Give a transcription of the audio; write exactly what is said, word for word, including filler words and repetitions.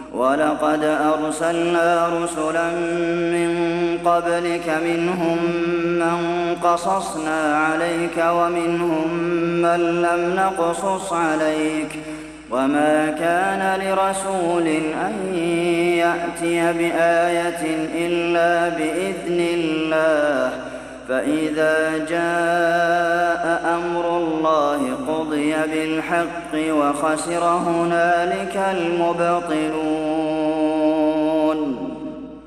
وَلَقَدْ أَرْسَلْنَا رُسُلًا مِّن قَبْلِكَ مِنْهُم مَّن قَصَصْنَا عَلَيْكَ وَمِنْهُم مَّن لَّمْ نَقْصُصْ عَلَيْكَ ۗ وَمَا كَانَ لِرَسُولٍ أَن يَأْتِيَ بِآيَةٍ إِلَّا بِإِذْنِ اللَّهِ ۚ فَإِذَا جَاءَ أَمْرُ اللَّهِ قُضِيَ بِالْحَقِّ وَخَسِرَ هُنَالِكَ الْمُبْطِلُونَ